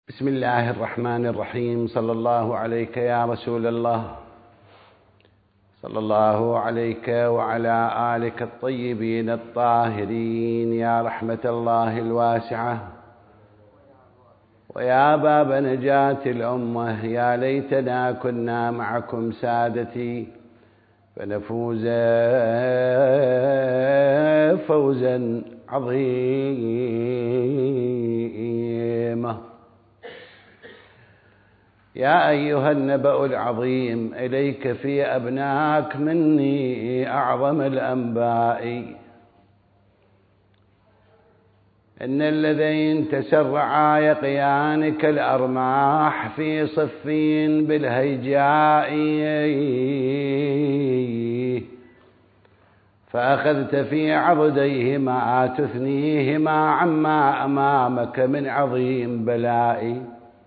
بسم الله الرحمن الرحيم. صلى الله عليك يا رسول الله، صلى الله عليك وعلى آلك الطيبين الطاهرين يا رحمة الله الواسعة ويا باب نجاة الأمة. يا ليتنا كنا معكم سادتي فنفوز فوزا عظيما. يا أيها النبأ العظيم، إليك في أبناك مني أعظم الأنباء. إن الذين تسرعا يقيان كالأرماح في صفين بالهيجاء، فأخذت في عضديهما تثنيهما عما أمامك من عظيم بلاء.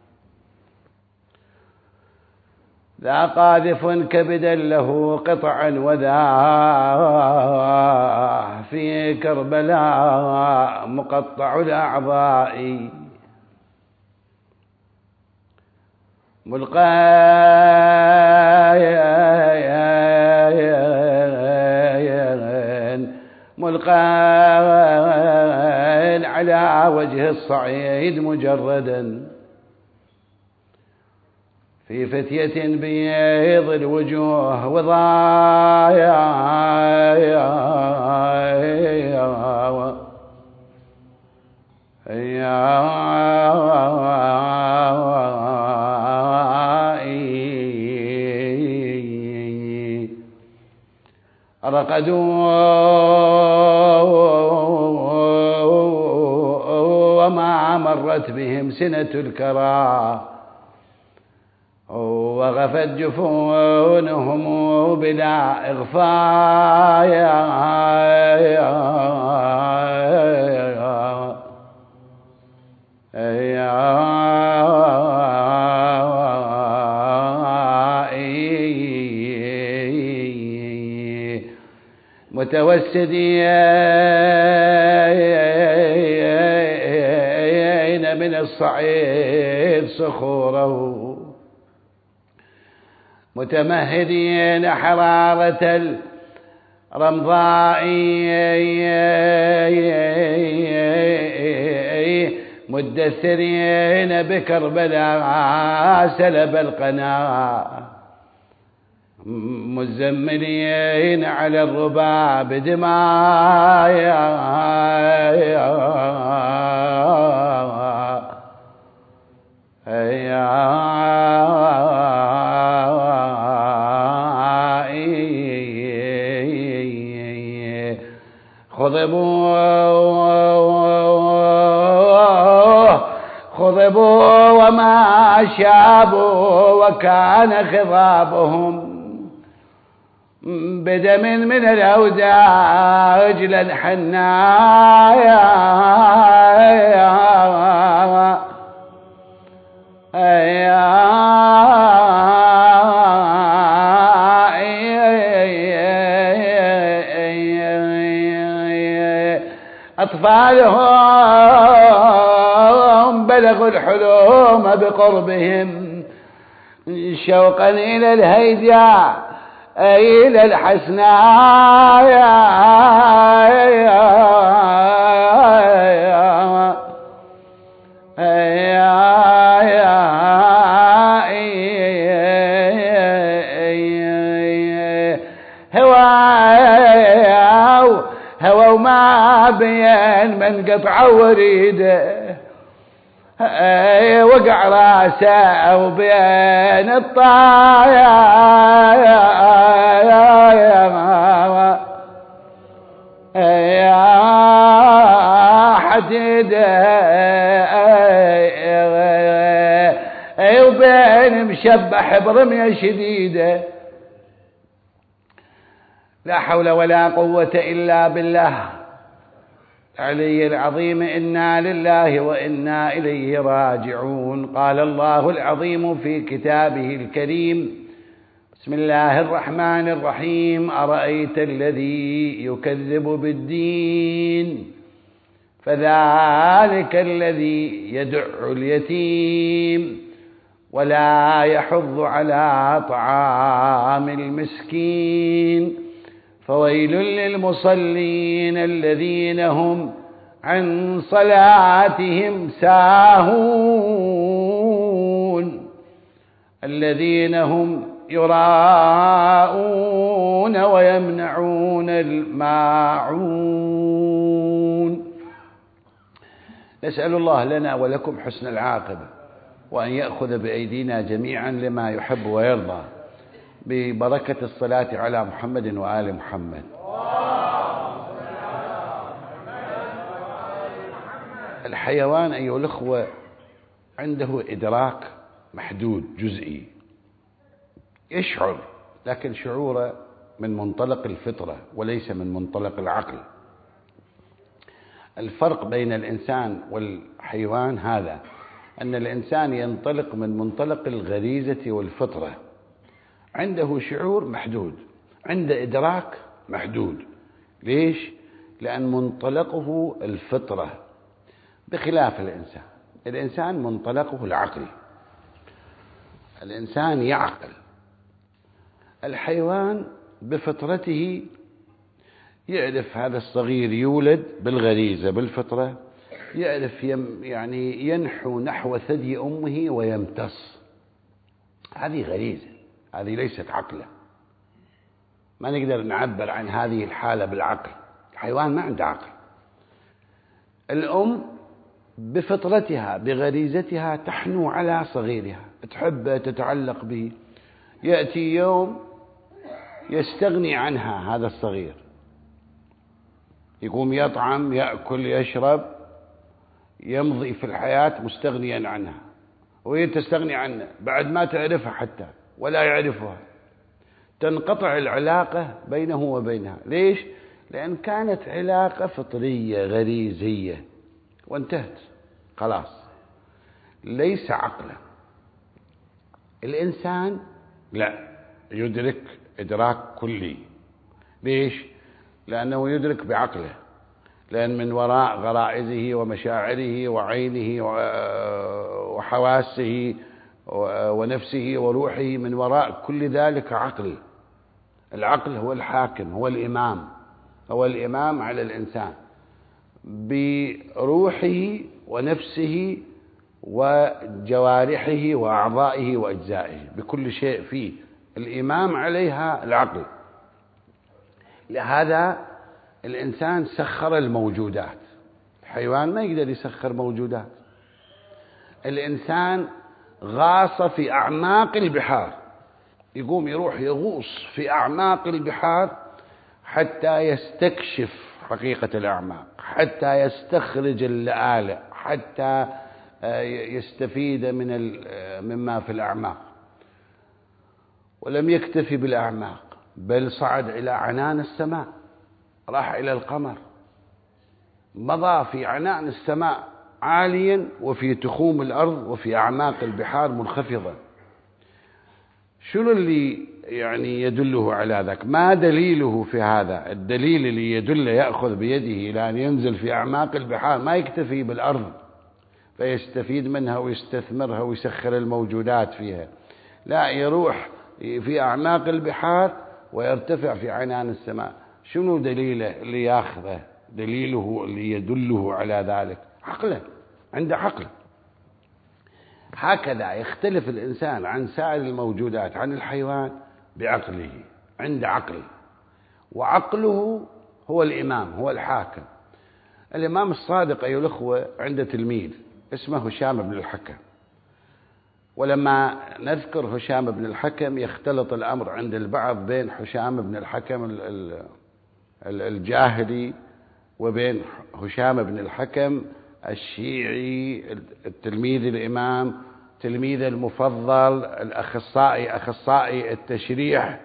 ذا قاذف كبدا له قطعا وذا في كربلاء مقطع الأعضاء. ملقى على وجه الصعيد مجردا في فتية بيض الوجوه وضايا رقدوا وما مرت بهم سنة الكرى، وغفت جفونهم بلا إغفاء. متوسدين من الصعيد صخوره، متمهدين حرارة الرمضاء، مدثرين بكربلاء سلب القنا، مزملين على الرباب دماء. خضبوا وما شابوا وكان خضابهم بدم من الأوداج للحنايا. أطفالهم بلغوا الحلوم بقربهم شوقا إلى الهيجاء إلى الحسناء. هوا وما بين من قطع وريده وقع راسه وبين الطايا حديده وبين مشبح برمية شديدة. لا حول ولا قوة إلا بالله العلي العظيم. إنا لله وإنا إليه راجعون. قال الله العظيم في كتابه الكريم: بسم الله الرحمن الرحيم. أرأيت الذي يكذب بالدين فذلك الذي يدع اليتيم ولا يحض على طعام المسكين فويل للمصلين الذين هم عن صلاتهم ساهون الذين هم يراءون ويمنعون الماعون. نسأل الله لنا ولكم حسن العاقبة، وأن يأخذ بأيدينا جميعا لما يحب ويرضى، ببركة الصلاة على محمد وآل محمد. الحيوان أيها الأخوة عنده إدراك محدود جزئي، يشعر، لكن شعوره من منطلق الفطرة وليس من منطلق العقل. الفرق بين الإنسان والحيوان هذا، أن الإنسان ينطلق من منطلق الغريزة والفطرة، عنده شعور محدود، عنده إدراك محدود. ليش؟ لأن منطلقه الفطرة، بخلاف الإنسان منطلقه العقل، الإنسان يعقل. الحيوان بفطرته يعرف هذا الصغير يولد بالغريزة بالفطرة، يعرف يعني ينحو نحو ثدي أمه ويمتص، هذه غريزة، هذه ليست عقله. ما نقدر نعبر عن هذه الحالة بالعقل، الحيوان ما عنده عقل. الأم بفطرتها بغريزتها تحنو على صغيرها، تحبه تتعلق به، يأتي يوم يستغني عنها هذا الصغير، يقوم يطعم يأكل يشرب يمضي في الحياة مستغنيا عنها، وهي تستغني عنه بعد ما تعرفها حتى ولا يعرفها، تنقطع العلاقة بينه وبينها. ليش؟ لأن كانت علاقة فطرية غريزية وانتهت خلاص، ليس عقلا. الإنسان لا يدرك إدراك كلي. ليش؟ لأنه يدرك بعقله، لأن من وراء غرائزه ومشاعره وعينه وحواسه ونفسه وروحه، من وراء كل ذلك عقل. العقل هو الحاكم، هو الإمام على الإنسان بروحه ونفسه وجوارحه وأعضائه وأجزائه، بكل شيء فيه الإمام عليها العقل. لهذا الإنسان سخر الموجودات، الحيوان ما يقدر يسخر موجودات. الإنسان غاص في أعماق البحار، يقوم يروح يغوص في أعماق البحار حتى يستكشف حقيقة الأعماق، حتى يستخرج اللآلئ، حتى يستفيد مما في الأعماق. ولم يكتفي بالأعماق، بل صعد إلى عنان السماء، راح إلى القمر، مضى في عنان السماء عاليا وفي تخوم الأرض وفي أعماق البحار منخفضة. شنو اللي يعني يدله على ذاك؟ ما دليله في هذا؟ الدليل اللي يدل يأخذ بيده إلى أن ينزل في أعماق البحار، ما يكتفي بالأرض فيستفيد منها ويستثمرها ويسخر الموجودات فيها، لا، يروح في أعماق البحار ويرتفع في عنان السماء. شنو دليله اللي ياخذه؟ دليله اللي يدله على ذلك عقله، عنده عقل. هكذا يختلف الإنسان عن سائر الموجودات، عن الحيوان، بعقله، عنده عقل، وعقله هو الإمام، هو الحاكم. الإمام الصادق أيها الأخوة عنده تلميذ اسمه هشام بن الحكم، ولما نذكر هشام بن الحكم يختلط الأمر عند البعض بين هشام بن الحكم الجاهلي وبين هشام بن الحكم الشيعي، التلميذ الإمام، تلميذ المفضل، أخصائي التشريح،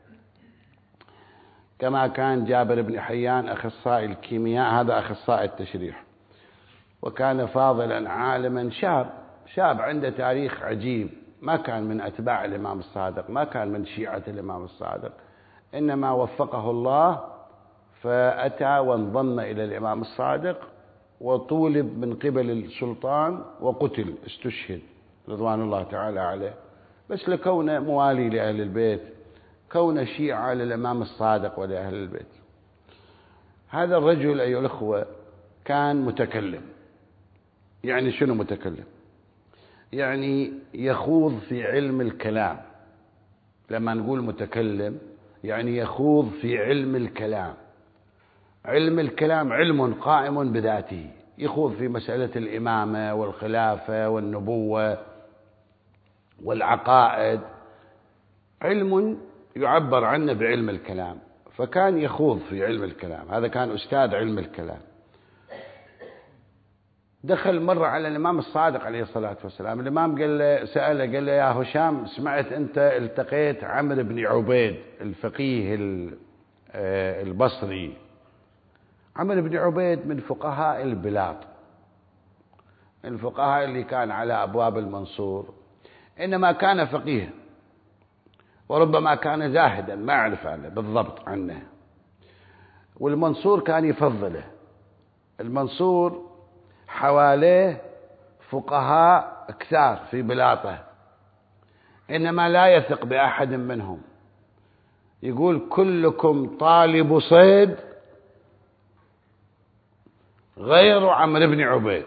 كما كان جابر بن حيان أخصائي الكيمياء، هذا أخصائي التشريح. وكان فاضلا عالما، شاب عنده تاريخ عجيب، ما كان من أتباع الإمام الصادق، ما كان من شيعة الإمام الصادق، إنما وفقه الله فأتى وانضم إلى الإمام الصادق وطولب من قبل السلطان وقتل، استشهد رضوان الله تعالى عليه، بس لكونه موالي لأهل البيت، كونه شيعة للإمام الصادق ولأهل البيت. هذا الرجل أيها الأخوة كان متكلم. يعني شنو متكلم؟ يعني يخوض في علم الكلام. لما نقول متكلم يعني يخوض في علم الكلام. علم الكلام علم قائم بذاته، يخوض في مسألة الإمامة والخلافة والنبوة والعقائد، علم يعبر عنه بعلم الكلام، فكان يخوض في علم الكلام. هذا كان أستاذ علم الكلام. دخل مرة على الإمام الصادق عليه الصلاة والسلام. الإمام سأله قال له يا هشام، سمعت أنت التقيت عمرو بن عبيد الفقيه البصري. عمرو بن عبيد من فقهاء البلاد، الفقهاء اللي كان على أبواب المنصور، إنما كان فقيه وربما كان زاهدا، ما أعرف عنه بالضبط عنه. والمنصور كان يفضله. المنصور حواليه فقهاء كثار في بلاطه، إنما لا يثق بأحد منهم. يقول كلكم طالب صيد غير عمرو بن عبيد.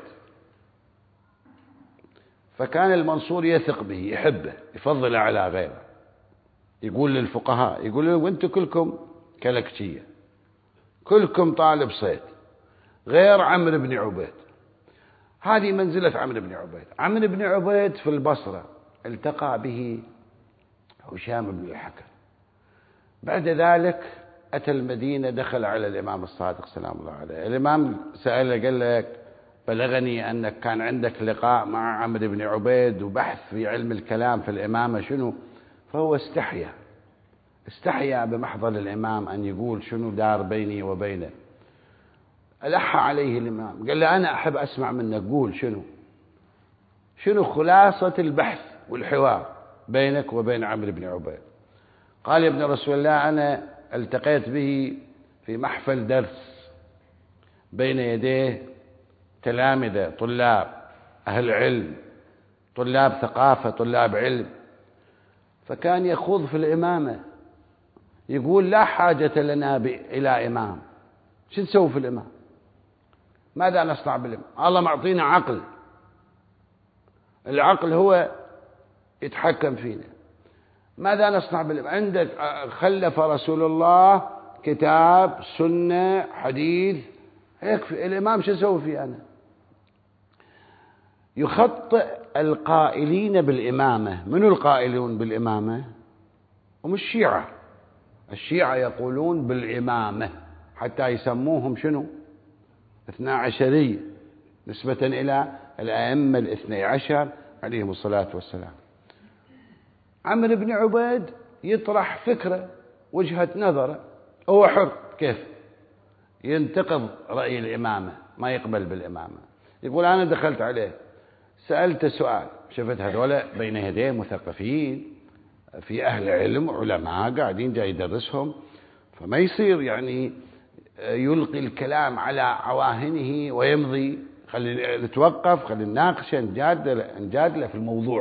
فكان المنصور يثق به، يحبه، يفضله على غيره. يقول للفقهاء، يقول لهم وانتم كلكم كلكتية، كلكم طالب صيد غير عمرو بن عبيد. هذه منزلة عمرو بن عبيد. عمرو بن عبيد في البصرة التقى به هشام بن الحكم. بعد ذلك أتى المدينة، دخل على الإمام الصادق سلام الله عليه. الإمام سأله قال لك بلغني أنك كان عندك لقاء مع عمرو بن عبيد وبحث في علم الكلام في الإمامة شنو؟ فهو استحيا بمحضر الإمام أن يقول شنو دار بيني وبينه. ألح عليه الإمام قال له أنا أحب أسمع منك، قول شنو خلاصة البحث والحوار بينك وبين عمرو بن عبيد. قال يا ابن رسول الله أنا التقيت به في محفل درس بين يديه تلامذة، طلاب أهل علم، طلاب ثقافة، طلاب علم، فكان يخوض في الإمامة. يقول لا حاجة لنا إلى إمام، شو نسوي في الإمام؟ ماذا نصنع بالإمام؟ الله معطينا عقل، العقل هو يتحكم فينا. ماذا نصنع بالإمام؟ عندك خلف رسول الله كتاب سنة حديث، يكفي. الإمام شو أسوي فيه أنا؟ يخطئ القائلين بالإمامة. من القائلون بالإمامة؟ هم الشيعة. الشيعة يقولون بالإمامة حتى يسموهم شنو؟ 12 نسبة إلى الأئمة 12 عليهم الصلاة والسلام. عمرو بن عبيد يطرح فكرة، وجهة نظره، هو حر كيف ينتقض رأي الإمامة، ما يقبل بالإمامة. يقول أنا دخلت عليه سألت سؤال، شفت هذولا بين يديه مثقفين في أهل علم علماء قاعدين جاي يدرسهم، فما يصير يعني يلقي الكلام على عواهنه ويمضي. خلي نتوقف، خلي نناقشه، نجادله في الموضوع.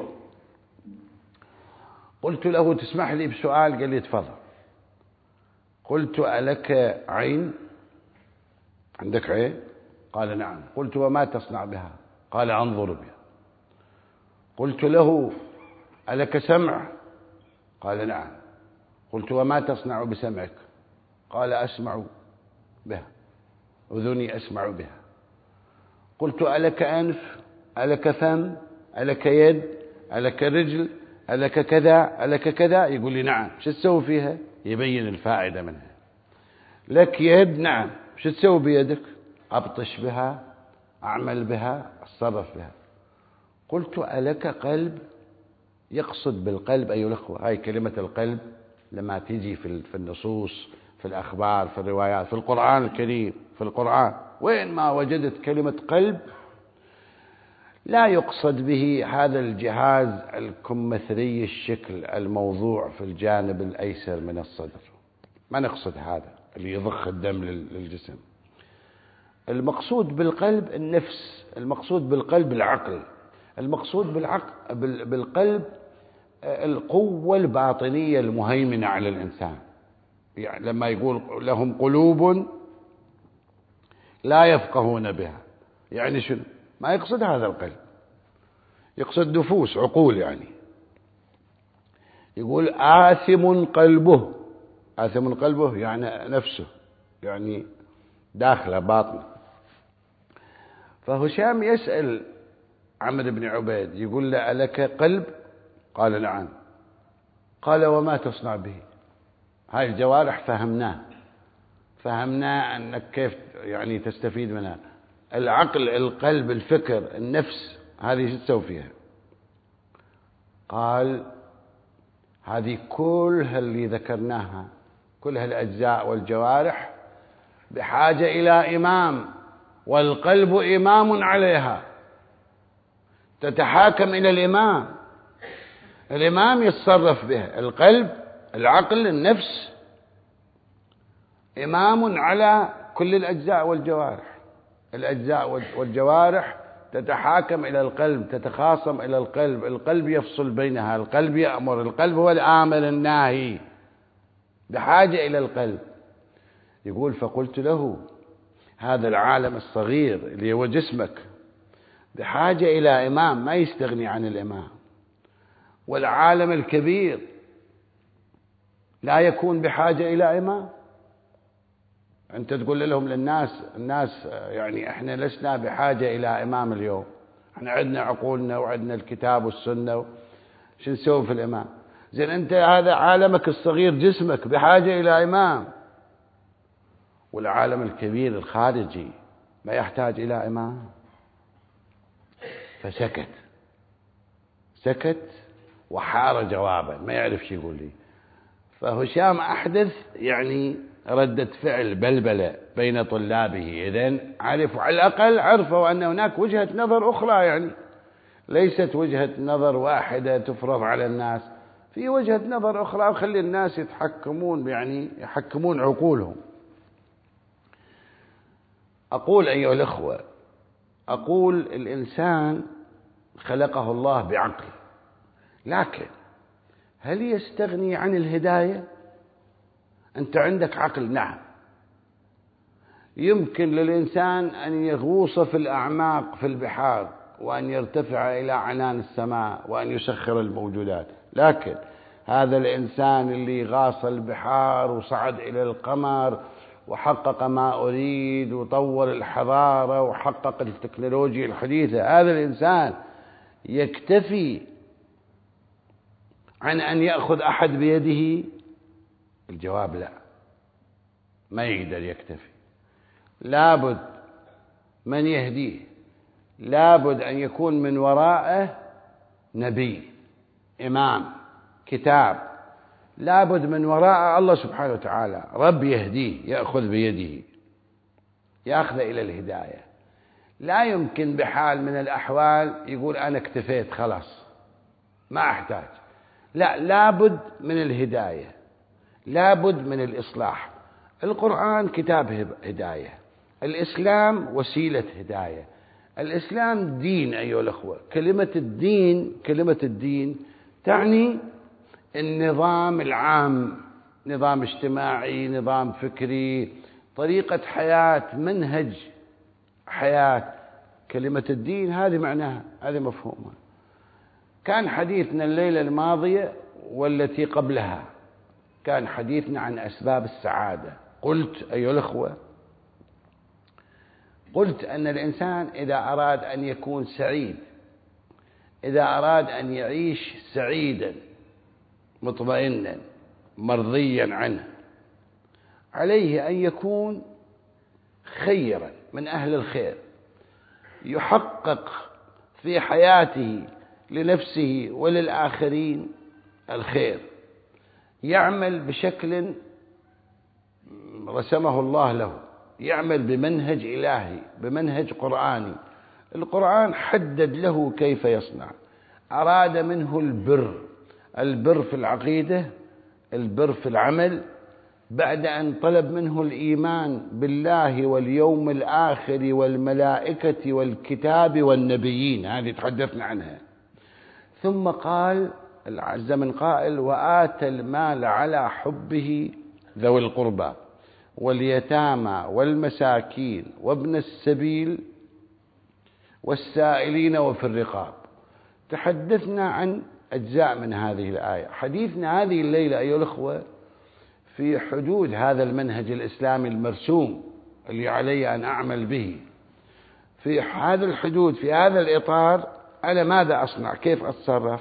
قلت له تسمح لي بسؤال؟ قال لي تفضل. قلت ألك عين؟ عندك عين؟ قال نعم. قلت وما تصنع بها؟ قال أنظر بها. قلت له ألك سمع؟ قال نعم. قلت وما تصنع بسمعك؟ قال أسمع بها، أذني أسمع بها. قلت ألك أنف؟ ألك فم؟ ألك يد؟ ألك رجل؟ ألك كذا؟ ألك كذا؟ يقول لي نعم. شو تسوي فيها؟ يبين الفائدة منها. لك يد؟ نعم. شو تسوي بيدك؟ أبطش بها، أعمل بها، أتصرف بها. قلت ألك قلب؟ يقصد بالقلب أيها الأخوة، هاي كلمة القلب لما تيجي في النصوص، في الأخبار، في الروايات، في القرآن الكريم، في القرآن وين ما وجدت كلمة قلب لا يقصد به هذا الجهاز الكمثري الشكل الموضوع في الجانب الأيسر من الصدر، ما نقصد هذا اللي يضخ الدم للجسم. المقصود بالقلب النفس، المقصود بالقلب العقل، المقصود بالقلب القوة الباطنية المهيمنة على الإنسان. يعني لما يقول لهم قلوب لا يفقهون بها، يعني شنو؟ ما يقصد هذا القلب، يقصد نفوس عقول. يعني يقول آثم قلبه، آثم قلبه يعني نفسه، يعني داخله باطنه. فهشام يسأل عمرو بن عبيد يقول له ألك قلب؟ قال نعم. قال وما تصنع به؟ هاي الجوارح فهمناه أنك كيف يعني تستفيد منها. العقل، القلب، الفكر، النفس، هذه شو تسوي فيها؟ قال هذه كلها اللي ذكرناها، كل هالأجزاء والجوارح بحاجة إلى إمام، والقلب إمام عليها، تتحاكم إلى الإمام. الإمام يتصرف بها، القلب، العقل، النفس، إمام على كل الأجزاء والجوارح. الأجزاء والجوارح تتحاكم إلى القلب، تتخاصم إلى القلب، القلب يفصل بينها، القلب يأمر، القلب هو الآمر الناهي، بحاجة إلى القلب. يقول فقلت له هذا العالم الصغير اللي هو جسمك بحاجة إلى إمام، ما يستغني عن الإمام، والعالم الكبير لا يكون بحاجة إلى إمام. أنت تقول لهم الناس يعني إحنا لسنا بحاجة إلى إمام اليوم، إحنا عندنا عقولنا وعندنا الكتاب والسنة، شو نسوي في الإمام؟ زين أنت هذا عالمك الصغير جسمك بحاجة إلى إمام، والعالم الكبير الخارجي ما يحتاج إلى إمام. فسكت وحار جوابا، ما يعرف شو يقول لي. فهشام أحدث يعني ردة فعل بلبلة بين طلابه. إذن عرفوا، على الأقل عرفوا أن هناك وجهة نظر أخرى، يعني ليست وجهة نظر واحدة تفرض على الناس، في وجهة نظر أخرى، وخلي الناس يتحكمون، يعني يحكمون عقولهم. أقول أيها الأخوة، أقول الإنسان خلقه الله بعقل، لكن هل يستغني عن الهداية؟ أنت عندك عقل، نعم، يمكن للإنسان أن يغوص في الأعماق في البحار، وأن يرتفع إلى عنان السماء، وأن يسخر الموجودات، لكن هذا الإنسان اللي غاص البحار وصعد إلى القمر وحقق ما أريد وطور الحضارة وحقق التكنولوجيا الحديثة، هذا الإنسان يكتفي عن أن يأخذ أحد بيده؟ الجواب لا، ما يقدر يكتفي، لابد من يهديه، لابد أن يكون من وراءه نبي، إمام، كتاب، لابد من وراء الله سبحانه وتعالى رب يهديه، يأخذ بيده، يأخذ إلى الهداية. لا يمكن بحال من الأحوال يقول أنا اكتفيت خلاص ما أحتاج، لا، لابد من الهداية، لابد من الإصلاح. القرآن كتاب هداية، الإسلام وسيلة هداية، الإسلام دين أيها الأخوة. كلمة الدين تعني النظام العام، نظام اجتماعي، نظام فكري، طريقة حياة، منهج حياة. كلمة الدين هذه معناها، هذه مفهومها. كان حديثنا الليلة الماضية والتي قبلها كان حديثنا عن أسباب السعادة. قلت أيها الأخوة، قلت أن الإنسان إذا أراد أن يكون سعيد، إذا أراد أن يعيش سعيدا مطمئنا مرضيا عنه، عليه أن يكون خيرا من أهل الخير، يحقق في حياته لنفسه وللآخرين الخير، يعمل بشكل رسمه الله له، يعمل بمنهج إلهي، بمنهج قرآني. القرآن حدد له كيف يصنع، أراد منه البر في العقيدة، البر في العمل، بعد أن طلب منه الإيمان بالله واليوم الآخر والملائكة والكتاب والنبيين، هذه تحدثنا عنها، ثم قال عز من قائل: وآتى المال على حبه ذوي القربى واليتامى والمساكين وابن السبيل والسائلين وفي الرقاب. تحدثنا عن أجزاء من هذه الآية. حديثنا هذه الليلة أيها الأخوة في حدود هذا المنهج الإسلامي المرسوم اللي علي أن أعمل به، في هذا الحدود، في هذا الإطار، أنا ماذا أصنع؟ كيف أتصرف؟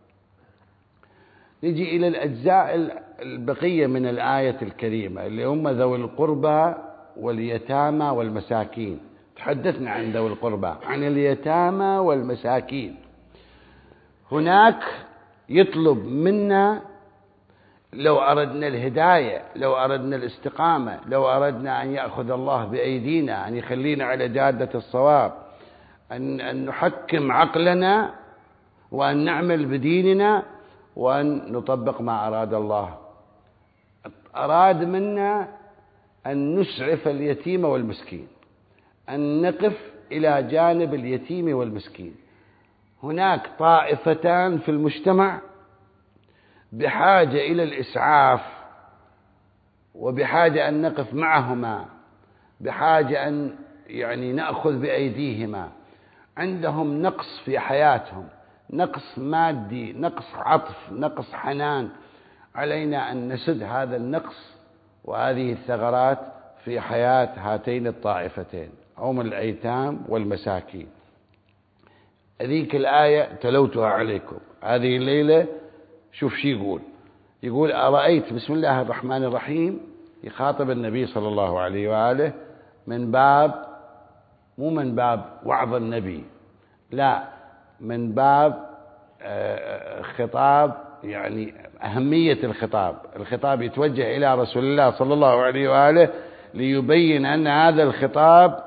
نجي إلى الأجزاء البقية من الآية الكريمة اللي هم ذوي القربى واليتامى والمساكين. تحدثنا عن ذوي القربى، عن اليتامى والمساكين. هناك يطلب منا لو أردنا الهداية، لو أردنا الاستقامة، لو أردنا أن يأخذ الله بأيدينا، أن يخلينا على جادة الصواب، أن نحكم عقلنا وأن نعمل بديننا وأن نطبق ما أراد الله. أراد منا أن نسعف اليتيم والمسكين، أن نقف إلى جانب اليتيم والمسكين. هناك طائفتان في المجتمع بحاجة إلى الإسعاف، وبحاجة أن نقف معهما، بحاجة أن نأخذ بأيديهما. عندهم نقص في حياتهم، نقص مادي، نقص عطف، نقص حنان. علينا أن نسد هذا النقص وهذه الثغرات في حياة هاتين الطائفتين، هم الأيتام والمساكين. هذيك الآية تلوتها عليكم هذه الليلة. شوف شي يقول أرأيت، بسم الله الرحمن الرحيم، يخاطب النبي صلى الله عليه وآله من باب، مو من باب وعظ النبي، لا، من باب خطاب، أهمية الخطاب يتوجه إلى رسول الله صلى الله عليه وآله ليبين أن هذا الخطاب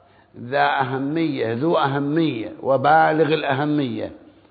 ذو أهمية وبالغ الأهمية.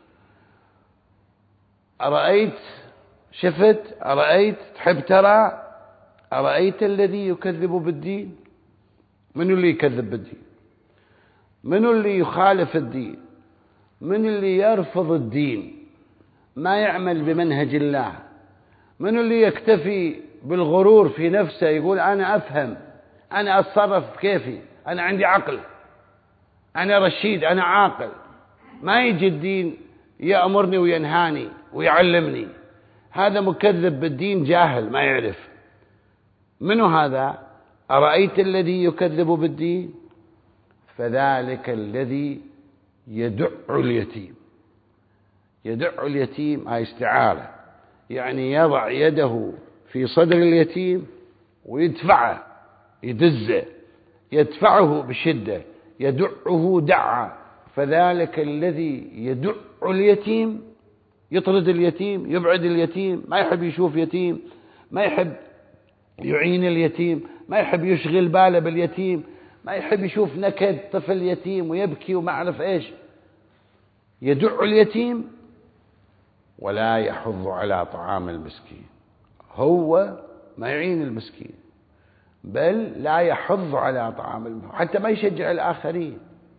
أرأيت، شفت، أرأيت، تحب ترى، أرأيت الذي يكذب بالدين. من اللي يكذب بالدين؟ من اللي يخالف الدين؟ من اللي يرفض الدين، ما يعمل بمنهج الله؟ من اللي يكتفي بالغرور في نفسه، يقول أنا أفهم، أنا أتصرف كيفي، أنا عندي عقل، أنا رشيد، أنا عاقل، ما يجي الدين يأمرني وينهاني ويعلمني. هذا مكذب بالدين، جاهل ما يعرف. منو هذا؟ أرأيت الذي يكذب بالدين؟ فذلك الذي يدع اليتيم. يدع اليتيم هاي استعارة، يضع يده في صدر اليتيم ويدفعه، يدزه، يدفعه بشدة، يدعه دعا. فذلك الذي يدع اليتيم، يطرد اليتيم، يبعد اليتيم، ما يحب يشوف يتيم، ما يحب يعين اليتيم، ما يحب يشغل باله باليتيم، ما يحب يشوف نكد طفل يتيم ويبكي وما أعرف إيش. يدع اليتيم ولا يحض على طعام المسكين. هو ما يعين المسكين، بل لا يحض على طعام المسكين، حتى ما يشجع الآخرين،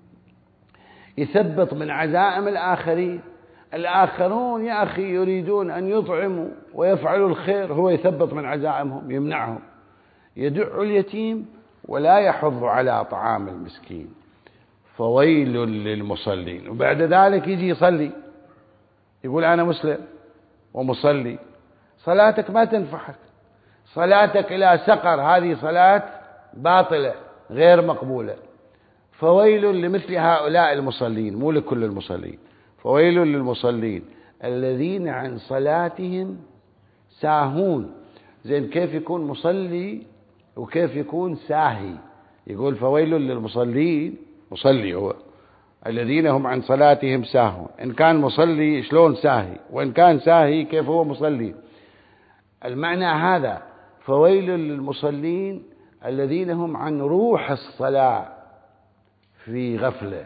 يثبط من عزائم الآخرين. الآخرون يا أخي يريدون أن يطعموا ويفعلوا الخير، هو يثبط من عزائمهم، يمنعهم. يدع اليتيم ولا يحض على طعام المسكين. فويل للمصلين. وبعد ذلك يجي يصلي، يقول أنا مسلم ومصلي. صلاتك ما تنفعك، صلاتك إلى سقر، هذه صلاة باطلة غير مقبولة. فويل لمثل هؤلاء المصلين، مو لكل المصلين. فويل للمصلين الذين عن صلاتهم ساهون. زين، كيف يكون مصلي وكيف يكون ساهي؟ يقول فويل للمصلين، مصلي هو، الذين هم عن صلاتهم ساهون. إن كان مصلي شلون ساهي؟ وإن كان ساهي كيف هو مصلي؟ المعنى هذا. فويل للمصلين الذين هم عن روح الصلاة في غفلة،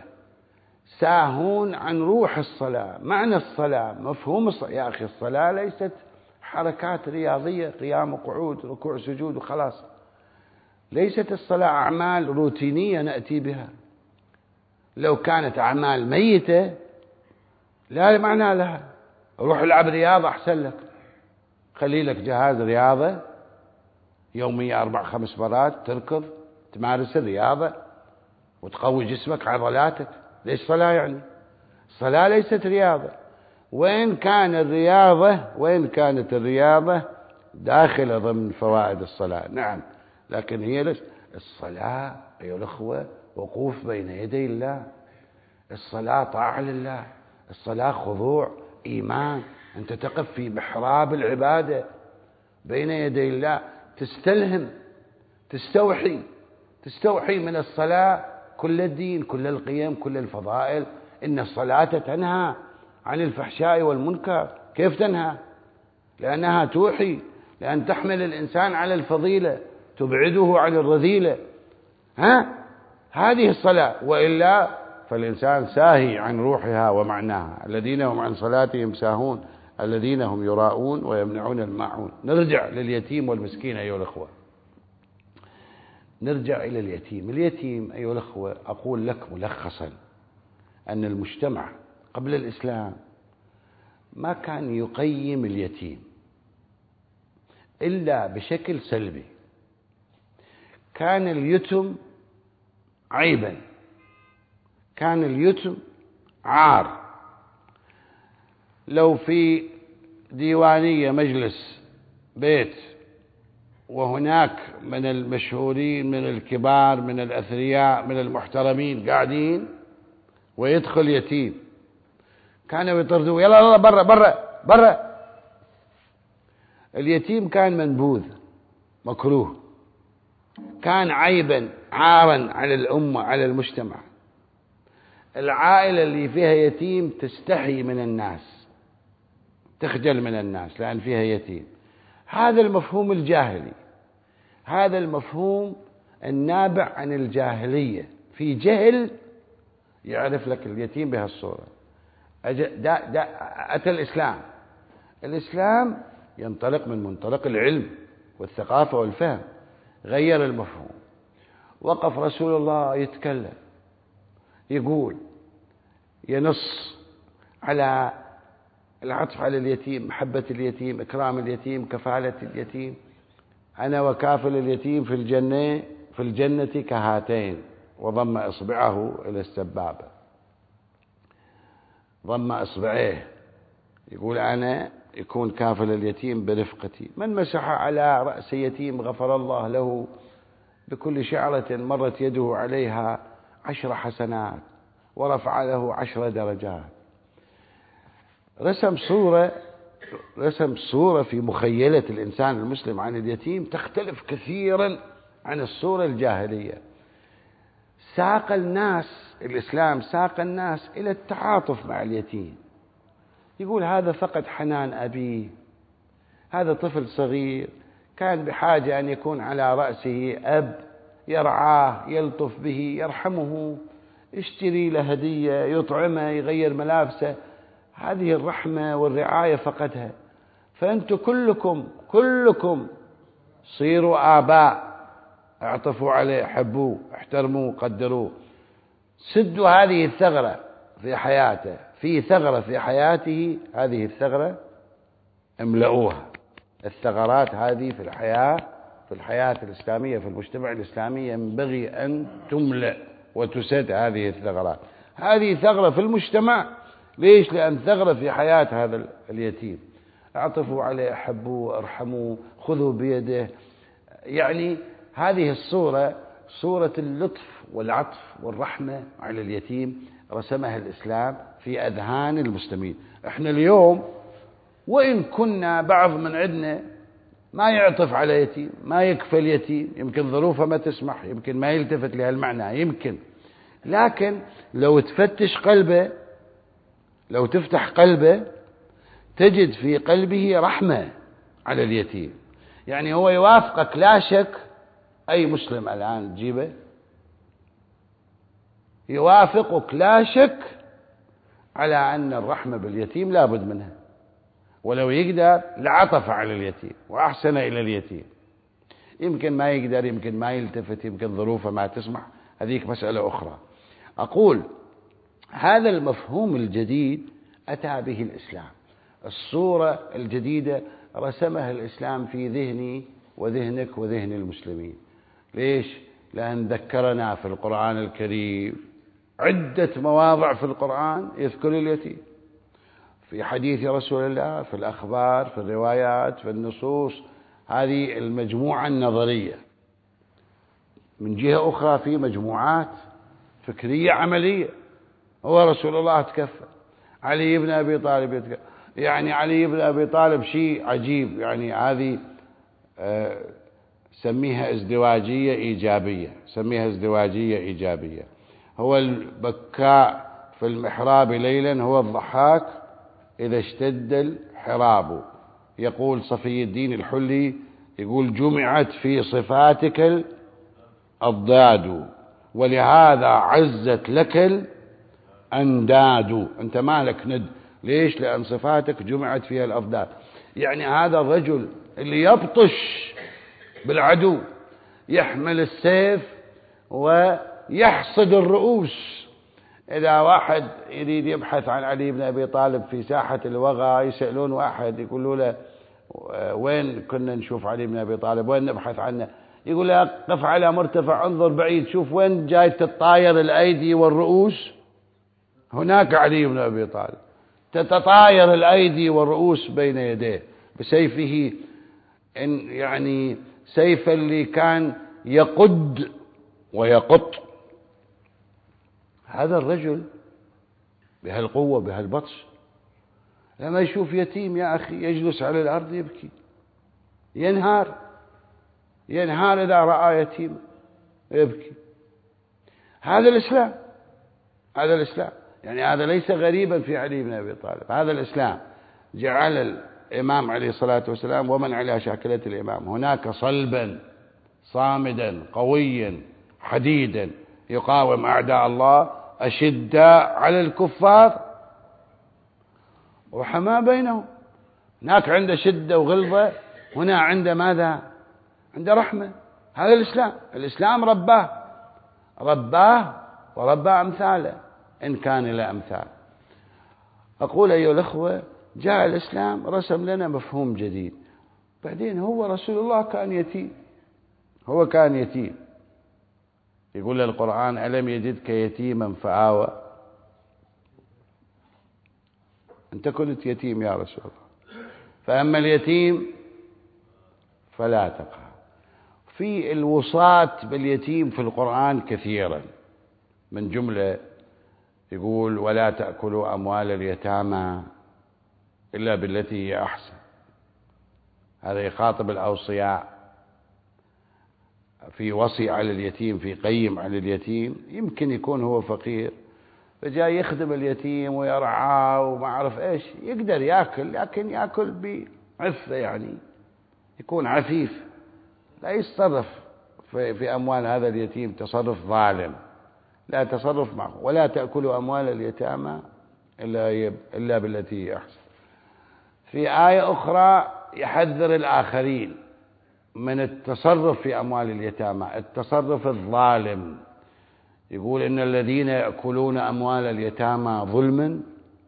ساهون عن روح الصلاة. معنى الصلاة، مفهوم الصلاة. يا أخي الصلاة ليست حركات رياضية، قيام وقعود، ركوع سجود وخلاص. ليست الصلاة أعمال روتينية نأتي بها. لو كانت أعمال ميتة لا معنى لها. روح العب رياضة أحسن لك، خلي لك جهاز رياضة يوميا 4-5 مرات تركض تمارس الرياضة وتقوي جسمك عضلاتك. ليش صلاة يعني؟ الصلاة ليست رياضة. وإن كانت الرياضة داخلة ضمن فوائد الصلاة، نعم، لكن هي ليش الصلاة أيها الأخوة؟ وقوف بين يدي الله. الصلاة طاعة لله. الصلاة خضوع، إيمان. أنت تقف في محراب العبادة بين يدي الله، تستلهم، تستوحي من الصلاة كل الدين، كل القيم، كل الفضائل. إن الصلاة تنهى عن الفحشاء والمنكر. كيف تنهى؟ لأنها توحي، لأن تحمل الإنسان على الفضيلة، تبعده عن الرذيلة. هذه الصلاة، وإلا فالإنسان ساهي عن روحها ومعناها. الذين هم عن صلاتهم ساهون الذين هم يراءون ويمنعون الماعون. نرجع لليتيم والمسكين أيها الأخوة. نرجع إلى اليتيم. اليتيم أيها الأخوة، أقول لك ملخصا أن المجتمع قبل الإسلام ما كان يقيم اليتيم إلا بشكل سلبي. كان اليتم عيبا، كان اليتم عار. لو في ديوانية مجلس بيت وهناك من المشهورين، من الكبار، من الأثرياء، من المحترمين قاعدين، ويدخل يتيم، كانوا يطردوه، يلا يلا برا برا برا. اليتيم كان منبوذ مكروه، كان عيبا عارا على الأمة، على المجتمع. العائلة اللي فيها يتيم تستحي من الناس، تخجل من الناس لأن فيها يتيم. هذا المفهوم الجاهلي، هذا المفهوم النابع عن الجاهلية. في جهل يعرف لك اليتيم بهالصورة. أتى الإسلام ينطلق من منطلق العلم والثقافة والفهم، غير المفهوم. وقف رسول الله يتكلم، يقول، ينص على العطف على اليتيم، محبة اليتيم، إكرام اليتيم، كفالة اليتيم. أنا وكافل اليتيم في الجنة كهاتين، وضم إصبعه إلى السبابة، ضم إصبعيه، يقول أنا يكون كافل اليتيم برفقتي. من مسح على رأس يتيم غفر الله له بكل شعرة مرت يده عليها 10 حسنات، ورفع له 10 درجات. رسم صورة في مخيلة الإنسان المسلم عن اليتيم تختلف كثيرا عن الصورة الجاهلية. الإسلام ساق الناس إلى التعاطف مع اليتيم. يقول هذا فقد حنان أبيه، هذا طفل صغير كان بحاجة أن يكون على رأسه أب يرعاه، يلطف به، يرحمه، يشتري له هدية، يطعمه، يغير ملابسه. هذه الرحمة والرعاية فقدها. فأنتم كلكم صيروا آباء، اعطفوا عليه، حبوه، احترموه، قدروه. سدوا هذه الثغرة في حياته، في ثغرة في حياته، هذه الثغرة املؤوها. الثغرات هذه في الحياة الإسلامية، في المجتمع الإسلامي ينبغي أن تملأ وتسد هذه الثغرات. هذه ثغرة في المجتمع. ليش؟ لأن ثغرة في حياة هذا اليتيم. اعطفوا عليه، أحبوه، ارحموه، خذوا بيده. يعني هذه الصورة، صورة اللطف والعطف والرحمة على اليتيم، رسمها الإسلام في أذهان المسلمين. احنا اليوم وإن كنا بعض من عندنا ما يعطف على يتيم، ما يكفل يتيم، يمكن ظروفه ما تسمح، يمكن ما يلتفت لهالمعنى، يمكن. لكن لو تفتش قلبه، لو تفتح قلبه، تجد في قلبه رحمة على اليتيم. يعني هو يوافقك لا شك. أي مسلم الآن تجيبه يوافقك لا شك على أن الرحمة باليتيم لا بد منها، ولو يقدر لعطف على اليتيم وأحسن إلى اليتيم. يمكن ما يقدر، يمكن ما يلتفت، يمكن ظروفه ما تسمح، هذيك مسألة أخرى. أقول هذا المفهوم الجديد أتى به الإسلام، الصورة الجديدة رسمها الإسلام في ذهني وذهنك وذهن المسلمين. ليش؟ لأن ذكرنا في القرآن الكريم عدة مواضع في القرآن يذكر اليتيم، في حديث رسول الله، في الأخبار، في الروايات، في النصوص، هذه المجموعة النظرية. من جهة أخرى في مجموعات فكرية عملية. هو رسول الله تكفى، علي بن أبي طالب يتكفى. يعني علي بن أبي طالب شيء عجيب، يعني هذه سميها ازدواجية إيجابية، سميها ازدواجية إيجابية. هو البكاء في المحراب ليلا هو الضحاك إذا اشتد الحراب. يقول صفي الدين الحلي، يقول جمعت في صفاتك الأضداد ولهذا عزت لك الأنداد. أنت مالك ند، ليش؟ لأن صفاتك جمعت فيها الأضداد. يعني هذا الرجل اللي يبطش بالعدو، يحمل السيف ويحصد الرؤوس. إذا واحد يريد يبحث عن علي بن أبي طالب في ساحة الوغى، يسألون واحد يقولوا له وين كنا نشوف علي بن أبي طالب، وين نبحث عنه؟ يقول له قف على مرتفع، انظر بعيد، شوف وين جاي تتطاير الأيدي والرؤوس، هناك علي بن أبي طالب، تتطاير الأيدي والرؤوس بين يديه بسيفه، يعني سيف اللي كان يقد ويقط. هذا الرجل بهالقوة بهالبطش لما يشوف يتيم يا أخي يجلس على الأرض يبكي، ينهار إذا رأى يتيم يبكي. هذا الإسلام، هذا الإسلام، يعني هذا ليس غريبا في علي بن أبي طالب. هذا الإسلام جعل الإمام عليه الصلاة والسلام ومن على شاكلة الإمام هناك صلبا صامدا قويا حديدا يقاوم أعداء الله، أشداء على الكفار وحما بينهم. هناك عنده شدة وغلظة، هنا عنده ماذا؟ عنده رحمة. هذا الإسلام. الإسلام رباه وربى أمثاله إن كان لا أمثال. أقول أيها الأخوة، جاء الإسلام رسم لنا مفهوم جديد. بعدين هو رسول الله كان يتيم، هو كان يتيم. يقول القرآن ألم يجدك يتيما فآوى. أنت كنت يتيم يا رسول الله، فأما اليتيم فلا تقهر. في الوصاة باليتيم في القرآن كثيرا، من جملة يقول ولا تأكلوا أموال اليتامى إلا بالتي هي أحسن. هذا يخاطب الأوصياء في وصي على اليتيم، في قيم على اليتيم. يمكن يكون هو فقير فجاي يخدم اليتيم ويرعاه وما أعرف إيش، يقدر يأكل لكن يأكل بعفة، يعني يكون عفيف، لا يتصرف في أموال هذا اليتيم تصرف ظالم، لا تصرف معه. ولا تأكلوا أموال اليتامى إلا بالتي هي أحسن. في آية أخرى يحذر الآخرين من التصرف في أموال اليتامى، التصرف الظالم. يقول إن الذين يأكلون أموال اليتامى ظلما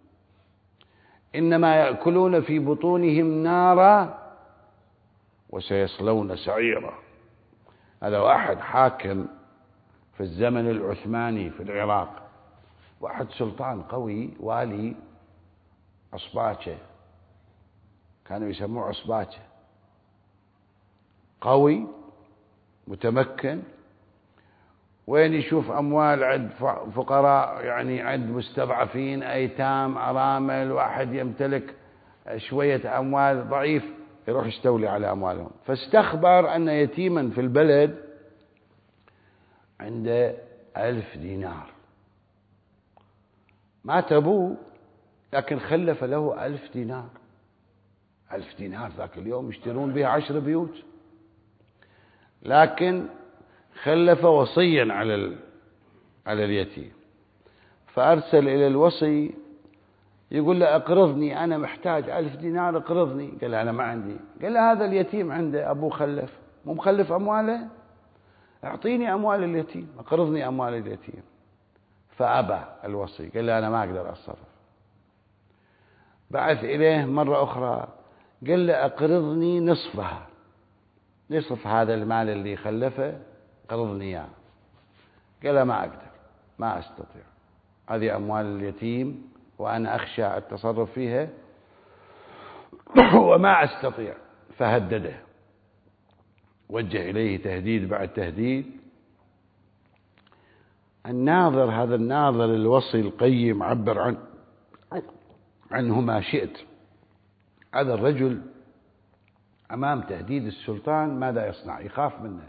إنما يأكلون في بطونهم نارا وسيصلون سعيرا. هذا واحد حاكم في الزمن العثماني في العراق، واحد سلطان قوي، والي عصباچة، كانوا يسموه عصباچة، قوي متمكن. وين يشوف أموال عند فقراء، يعني عند مستضعفين أيتام أرامل، واحد يمتلك شوية أموال ضعيف، يروح يستولي على أموالهم. فاستخبر أن يتيما في البلد عنده 1000 دينار، مات أبوه لكن خلف له 1000 دينار. 1000 دينار ذاك اليوم يشترون بها 10 بيوت، لكن خلف وصيا على اليتيم. فأرسل إلى الوصي يقول له اقرضني، أنا محتاج 1000 دينار اقرضني. قال له أنا ما عندي. قال له هذا اليتيم عنده أبوه خلف، مو مخلف أمواله، أعطيني أموال اليتيم، اقرضني أموال اليتيم. فأبى الوصي، قال له أنا ما أقدر أتصرف. بعث إليه مرة أخرى، قال له أقرضني نصفها، نصف هذا المال اللي خلفه قرضني إياه. قال له ما أقدر، ما أستطيع، هذه أموال اليتيم وأنا أخشى التصرف فيها وما أستطيع. فهدده، وجه إليه تهديد بعد تهديد. الناظر، هذا الناظر الوصي القيم، عبر عنه ما شئت. هذا الرجل أمام تهديد السلطان ماذا يصنع؟ يخاف منه.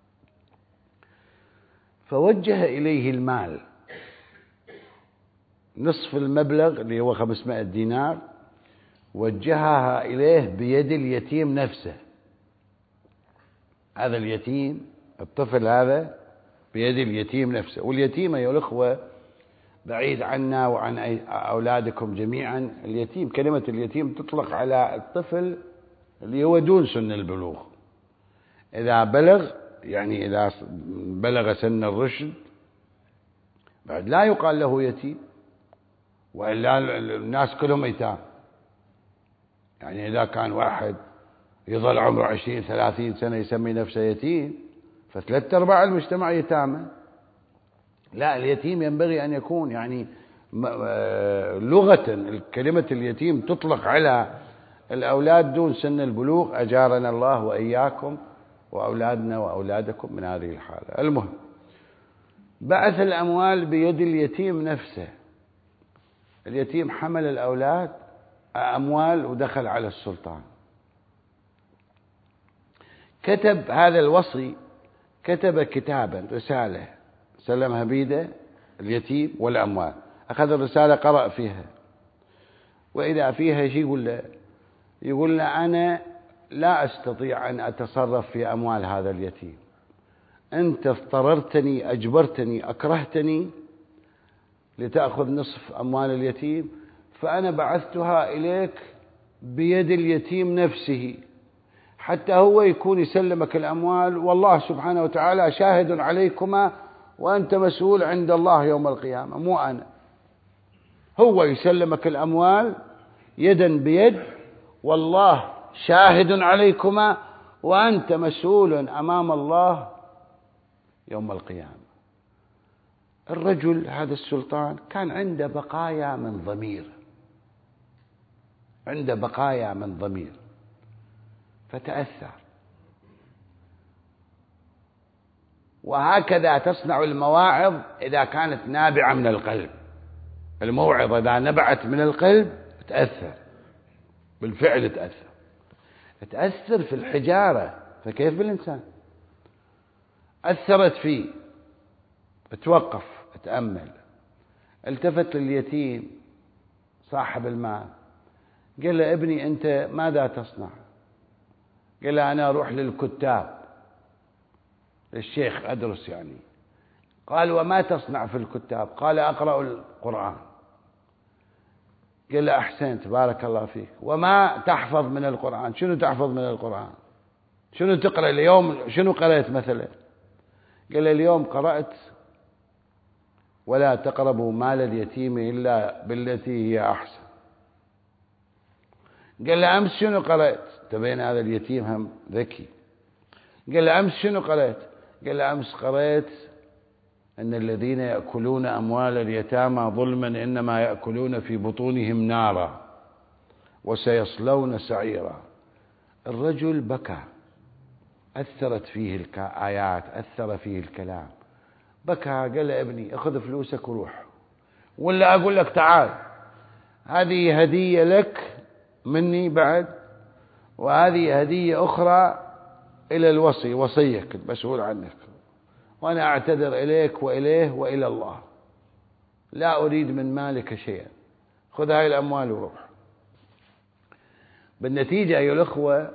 فوجه إليه المال، نصف المبلغ اللي هو 500 دينار، وجهها إليه بيد اليتيم نفسه. هذا اليتيم، الطفل هذا بيد اليتيم نفسه. واليتيم أيها الأخوة بعيد عنا وعن أولادكم جميعا، اليتيم، كلمة اليتيم تطلق على الطفل اللي هو دون سن البلوغ. إذا بلغ، يعني إذا بلغ سن الرشد، بعد لا يقال له يتيم، وإلا الناس كلهم أيتام. يعني إذا كان واحد يظل عمره 20-30 سنة يسمي نفسه يتيم، فثلاث أرباع المجتمع يتامى. لا، اليتيم ينبغي أن يكون يعني لغة كلمة اليتيم تطلق على الأولاد دون سن البلوغ، أجارنا الله وإياكم وأولادنا وأولادكم من هذه الحالة. المهم، بعث الأموال بيد اليتيم نفسه. اليتيم حمل الأولاد أموال ودخل على السلطان. كتب هذا الوصي، كتب كتابا، رسالة، سلمها بيده اليتيم والأموال. أخذ الرسالة، قرأ فيها، وإذا فيها شيء يقول له، يقول له أنا لا أستطيع أن أتصرف في أموال هذا اليتيم. أنت اضطررتني، أجبرتني، أكرهتني لتأخذ نصف أموال اليتيم، فأنا بعثتها إليك بيد اليتيم نفسه، حتى هو يكون يسلمك الأموال، والله سبحانه وتعالى شاهد عليكما، وأنت مسؤول عند الله يوم القيامة، مو أنا. هو يسلمك الأموال يدا بيد، والله شاهد عليكما، وأنت مسؤول أمام الله يوم القيامة. الرجل هذا السلطان كان عنده بقايا من ضمير، عنده بقايا من ضمير، فتأثر. وهكذا تصنع المواعظ إذا كانت نابعة من القلب. الموعظة إذا نبعت من القلب تأثر، بالفعل تأثر، تأثر في الحجارة، فكيف بالإنسان؟ أثرت فيه. توقف، تأمل، التفت لليتيم صاحب المال، قال له ابني أنت ماذا تصنع؟ قال له أنا أروح للكتاب، للشيخ أدرس يعني. قال وما تصنع في الكتاب؟ قال أقرأ القرآن. قال له أحسنت، بارك الله فيك. وما تحفظ من القرآن؟ شنو تحفظ من القرآن؟ شنو تقرأ اليوم؟ شنو قرأت مثلا؟ قال له اليوم قرأت ولا تقربوا مال اليتيم إلا بالتي هي أحسن. قال له أمس شنو قرأت؟ تبين هذا اليتيم هم ذكي. قال له أمس شنو قرأت؟ قال له أمس قرأت أن الذين يأكلون أموال اليتامى ظلما إنما يأكلون في بطونهم نارا وسيصلون سعيرا. الرجل بكى، أثرت فيه الآيات، أثر فيه الكلام، بكى. قال له ابني أخذ فلوسك وروح، ولا أقول لك تعال، هذه هدية لك مني بعد، وهذه هدية أخرى إلى الوصي، وصيك المسؤول عنك، وأنا أعتذر إليك وإليه وإلى الله، لا أريد من مالك شيئا، خذ هاي الأموال وروح. بالنتيجة أيها الأخوة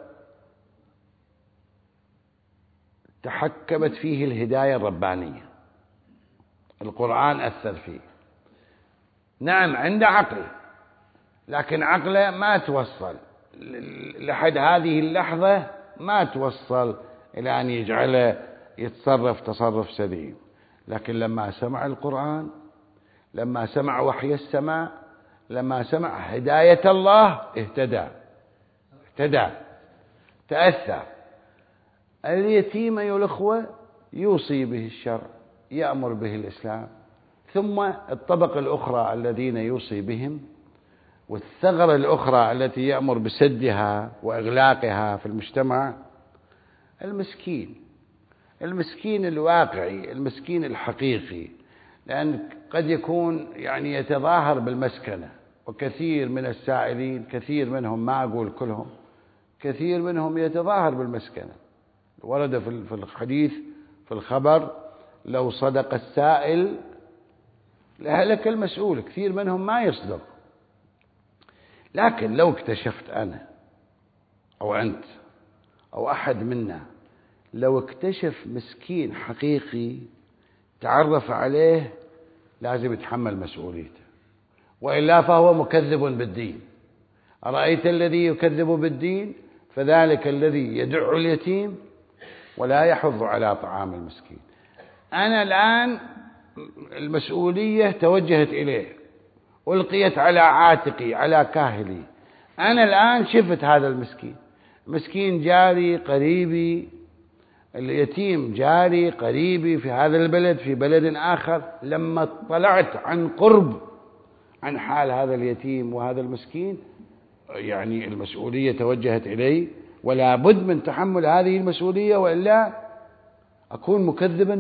تحكمت فيه الهداية الربانية، القرآن أثر فيه. نعم عنده عقل، لكن عقله ما توصل لحد هذه اللحظة، ما توصل إلى أن يجعله يتصرف تصرف سليم. لكن لما سمع القرآن، لما سمع وحي السماء، لما سمع هداية الله، اهتدى تأثر. اليتيم أيها الأخوة يوصي به الشرع، يأمر به الإسلام، ثم الطبقة الأخرى الذين يوصي بهم، والثغرة الأخرى التي يأمر بسدها وإغلاقها في المجتمع، المسكين الواقعي، المسكين الحقيقي. لأن قد يكون يعني يتظاهر بالمسكنة، وكثير من السائلين، كثير منهم، ما أقول كلهم، كثير منهم يتظاهر بالمسكنة. ورد في الحديث في الخبر: لو صدق السائل لهلك المسؤول. كثير منهم ما يصدق. لكن لو اكتشفت أنا أو أنت أو أحد منا، لو اكتشف مسكين حقيقي تعرف عليه، لازم يتحمل مسؤوليته، وإلا فهو مكذب بالدين. أرأيت الذي يكذب بالدين؟ فذلك الذي يدع اليتيم ولا يحض على طعام المسكين. أنا الآن المسؤولية توجهت إليه، ألقيت على عاتقي، على كاهلي. أنا الآن شفت هذا المسكين جاري قريبي، اليتيم جاري قريبي في هذا البلد، في بلد آخر. لما اطلعت عن قرب عن حال هذا اليتيم وهذا المسكين، يعني المسؤولية توجهت إلي، ولا بد من تحمل هذه المسؤولية، وإلا أكون مكذبا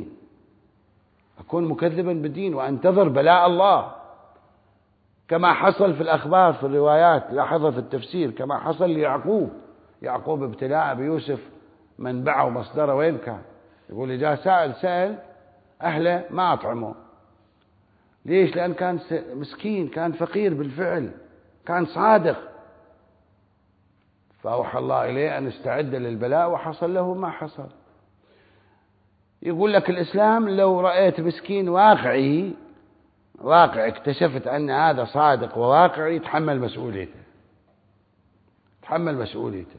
بالدين وأنتظر بلاء الله، كما حصل في الأخبار في الروايات، لاحظها في التفسير، كما حصل ليعقوب ابتلاء بيوسف، منبعه ومصدره وين كان؟ يقول لي جاء سائل أهله ما أطعمه. ليش؟ لأن كان مسكين، كان فقير بالفعل، كان صادق، فأوحى الله إليه أن استعد للبلاء، وحصل له ما حصل. يقول لك الإسلام: لو رأيت مسكين واقع اكتشفت أن هذا صادق وواقعي، يتحمل مسؤوليته.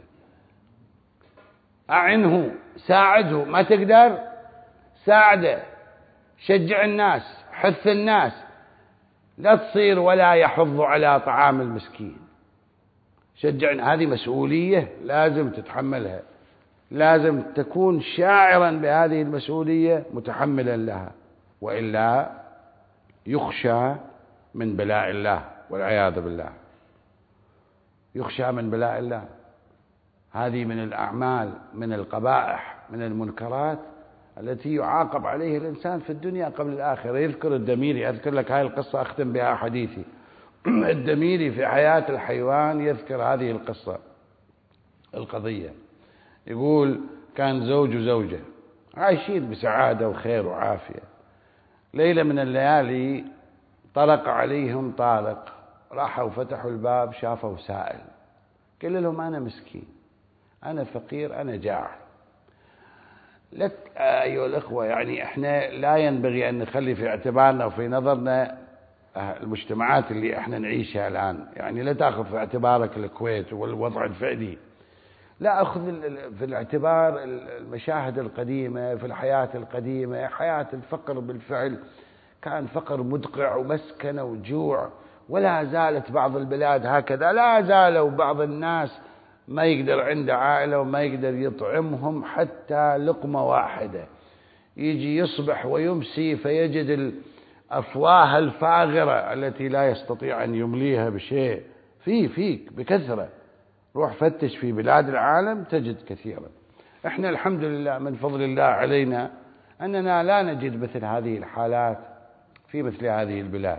أعنه، ساعده، ما تقدر ساعده، شجع الناس، حث الناس، لا تصير ولا يحض على طعام المسكين. شجع، هذه مسؤولية لازم تتحملها، لازم تكون شاعرا بهذه المسؤولية، متحملا لها، وإلا يخشى من بلاء الله والعياذ بالله. يخشى من بلاء الله. هذه من الأعمال، من القبائح، من المنكرات التي يعاقب عليه الإنسان في الدنيا قبل الآخرة. يذكر الدميري، أذكر لك هذه القصة أختم بها حديثي. الدميري في حياة الحيوان يذكر هذه القضية. يقول: كان زوج وزوجة عايشين بسعادة وخير وعافية. ليلة من الليالي طرق عليهم طارق، راحوا فتحوا الباب، شافوا سائل، قال لهم: أنا مسكين، أنا فقير، أنا جاع. لك أيها الأخوة، يعني إحنا لا ينبغي أن نخلي في اعتبارنا وفي نظرنا المجتمعات اللي إحنا نعيشها الآن. يعني لا تأخذ في اعتبارك الكويت والوضع الفعلي، لا، أخذ في الاعتبار المشاهد القديمة في الحياة القديمة. حياة الفقر بالفعل كان فقر مدقع ومسكنة وجوع، ولا زالت بعض البلاد هكذا. لا زالوا بعض الناس ما يقدر عنده عائلة وما يقدر يطعمهم حتى لقمة واحدة. يجي يصبح ويمسي فيجد الأفواه الفاغرة التي لا يستطيع أن يمليها بشيء. فيك بكثرة. روح فتش في بلاد العالم تجد كثيرا. احنا الحمد لله من فضل الله علينا أننا لا نجد مثل هذه الحالات في مثل هذه البلاد.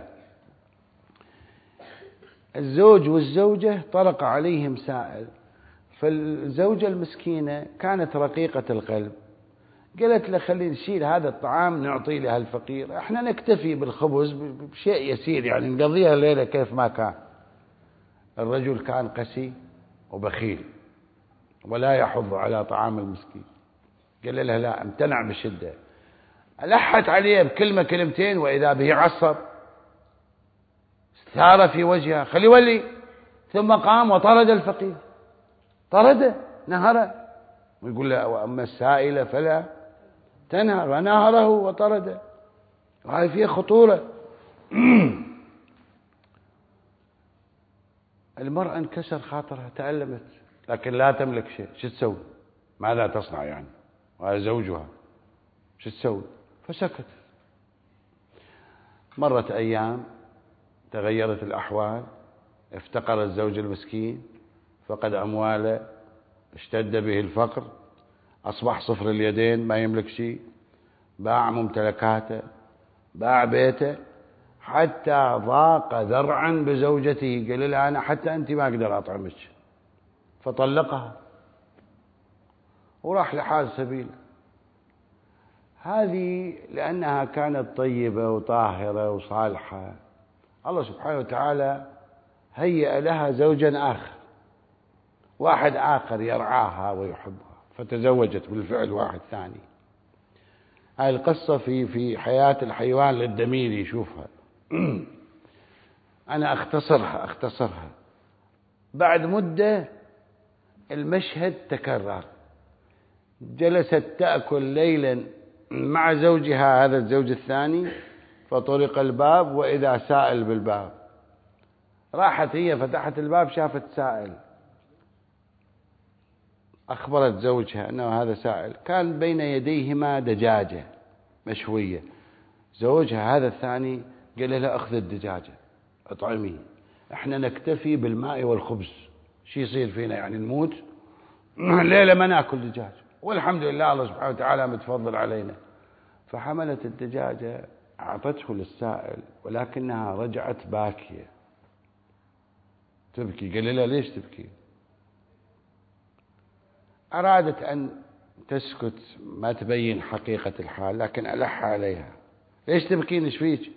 الزوج والزوجة طرق عليهم سائل، فالزوجة المسكينة كانت رقيقة القلب، قالت له: خلينا نشيل هذا الطعام نعطي له الفقير، احنا نكتفي بالخبز بشيء يسير، يعني نقضيها الليلة كيف ما كان. الرجل كان قسي وبخيل ولا يحض على طعام المسكين. قال له: لا، امتنع بشدة. ألحت عليه بكلمة كلمتين وإذا به عصب، ثار في وجهها خلي ولي، ثم قام وطرد الفقير، طرده نهره، ويقول له وأما السائل فلا تنهر، ونهره وطرده، وهذه فيها خطورة. المرأة انكسر خاطرها، تألمت، لكن لا تملك شيء، شو تسوي؟ ماذا تصنع يعني؟ وهذا زوجها، شو تسوي؟ فسكت. مرت أيام، تغيرت الأحوال، افتقر الزوج المسكين، فقد أمواله، اشتد به الفقر، أصبح صفر اليدين، ما يملك شيء، باع ممتلكاته، باع بيته، حتى ضاق ذرعا بزوجته، قال لها أنا حتى أنت ما أقدر أطعمك، فطلقها وراح لحال سبيله. هذه لأنها كانت طيبة وطاهرة وصالحة، الله سبحانه وتعالى هيأ لها زوجا آخر، واحد آخر يرعاها ويحبها، فتزوجت بالفعل واحد ثاني. هاي القصة في حياة الحيوان للدميري، شوفها. أنا أختصرها. بعد مدة المشهد تكرر، جلست تأكل ليلا مع زوجها هذا الزوج الثاني، فطرق الباب وإذا سائل بالباب، راحت هي فتحت الباب، شافت سائل، أخبرت زوجها أنه هذا سائل، كان بين يديهما دجاجة مشوية. زوجها هذا الثاني قال له أخذ الدجاجة اطعمي، احنا نكتفي بالماء والخبز، شي يصير فينا يعني نموت؟ الليلة ما ناكل دجاج، والحمد لله الله سبحانه وتعالى متفضل علينا. فحملت الدجاجة أعطته للسائل، ولكنها رجعت باكية تبكي. قال لها ليش تبكي؟ أرادت أن تسكت ما تبين حقيقة الحال، لكن ألح عليها، ليش تبكين ايش فيك؟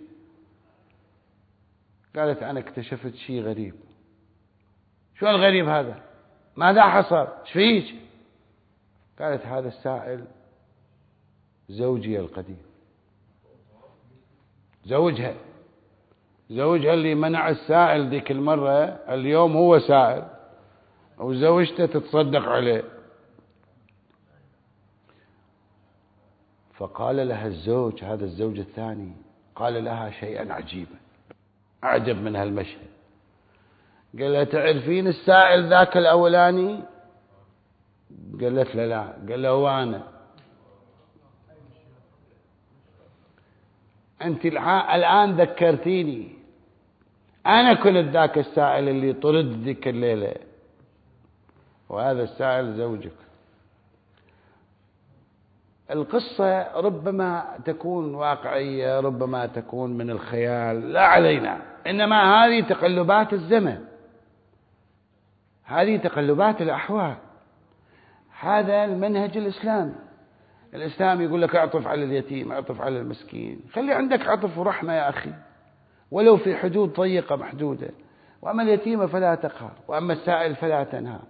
قالت أنا اكتشفت شيء غريب. شو الغريب هذا؟ ماذا حصل؟ ايش فيك؟ قالت هذا السائل زوجي القديم، زوجها اللي منع السائل ذيك المرة، اليوم هو سائل وزوجته تتصدق عليه. فقال لها الزوج، هذا الزوج الثاني، قال لها شيئا عجيبا، أعجب من هالمشهد. قال لها تعرفين السائل ذاك الأولاني؟ قالت له لا. قال له وأنا. أنت الآن ذكرتيني، أنا كنت ذاك السائل اللي طرد ذيك الليلة، وهذا السائل زوجك. القصة ربما تكون واقعية، ربما تكون من الخيال، لا علينا، إنما هذه تقلبات الزمن، هذه تقلبات الأحوال، هذا المنهج الإسلامي. الإسلام يقول لك اعطف على اليتيم، اعطف على المسكين، خلي عندك عطف ورحمة يا أخي، ولو في حدود ضيقة محدودة. وأما اليتيم فلا تقهر، وأما السائل فلا تنهر.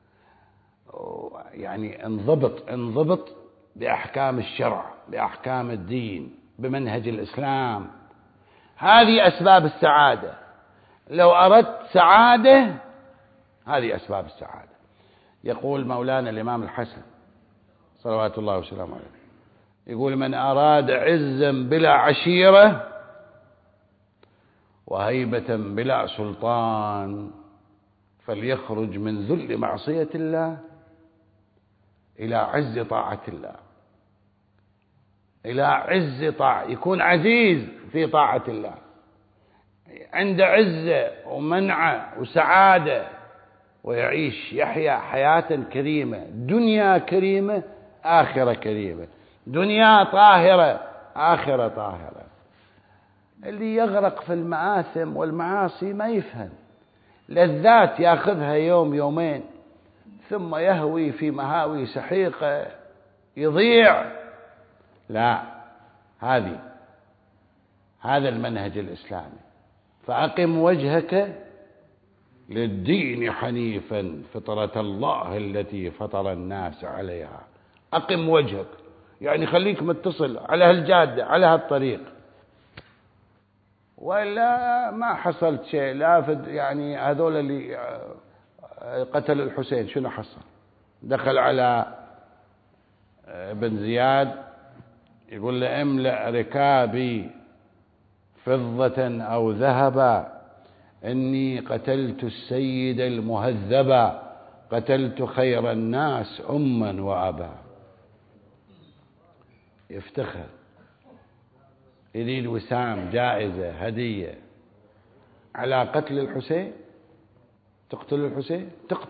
يعني انضبط بأحكام الشرع، بأحكام الدين، بمنهج الإسلام. هذه أسباب السعادة. لو أردت سعادة، هذه أسباب السعادة. يقول مولانا الإمام الحسن صلوات الله وسلامه عليه، يقول من أراد عزا بلا عشيرة وهيبة بلا سلطان فليخرج من ذل معصية الله إلى عز طاعة الله، إلى عز طاعة، يكون عزيز في طاعة الله، عند عزة ومنعة وسعادة، ويعيش يحيا حياة كريمة، دنيا كريمة آخرة كريمة، دنيا طاهرة آخرة طاهرة. اللي يغرق في المآثم والمعاصي ما يفهم، لذات ياخذها يوم يومين ثم يهوي في مهاوي سحيقة يضيع. لا، هذا المنهج الإسلامي. فأقم وجهك للدين حنيفا فطرة الله التي فطر الناس عليها. أقم وجهك يعني خليك متصل على هالجادة، على هالطريق، ولا ما حصلت شيء، لا يعني هذول اللي قتلوا الحسين شنو حصل؟ دخل على بن زياد يقول له املأ ركابي فضة أو ذهبا، إني قتلت السيد المهذبا، قتلت خير الناس أما وأبا. يفتخر، يريد وسام، جائزة، هدية على قتل الحسين. تقتل الحسين؟